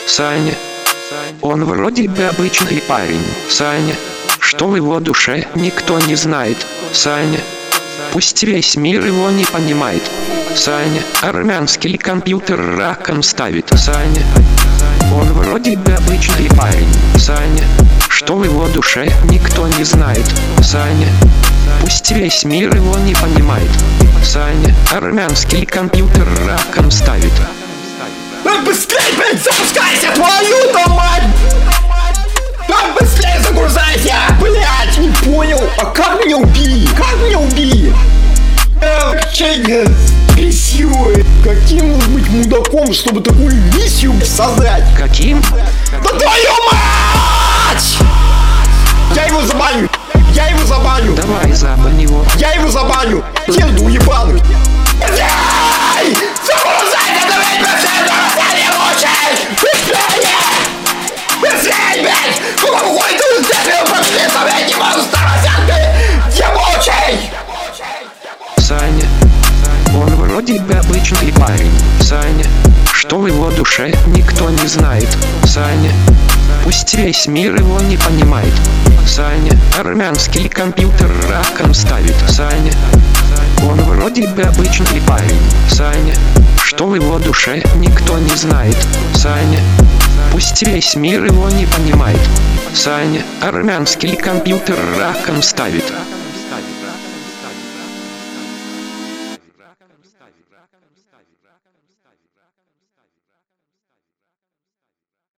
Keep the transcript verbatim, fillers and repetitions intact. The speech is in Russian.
Саня, он вроде бы обычный парень. Саня, что в его душе никто не знает. Саня, пусть весь мир его не понимает. Саня, армянский компьютер раком ставит. Саня, он вроде бы обычный парень. Саня, что в его душе никто не знает. Саня, пусть весь мир его не понимает. Саня, армянский компьютер раком ставит. Да быстрее, блядь, запускайся, твою-то мать! Да быстрее загрузайся! Блядь, не понял, а как меня убили? Как меня убили? Эх, чей красивый. Каким нужно быть мудаком, чтобы такую миссию создать? Каким? Да твою мать! Я его забаню! Я его забаню! Давай забань его. Я его забаню! Еду ебаный! Быстрей! Загрузайся, давай быстрее, давай, не мучай! Быстрее! Быстрее, блядь! Какой ты успел пошли, блядь, не могу стараться! Не мучай! Саня, он вроде бы обычный парень. Саня, что в его душе никто не знает. Саня, пусть весь мир его не понимает. Саня, армянский компьютер раком ставит. Саня, он вроде бы обычный парень. Саня, что в его душе никто не знает. Саня, пусть весь мир его не понимает. Саня, армянский компьютер раком ставит.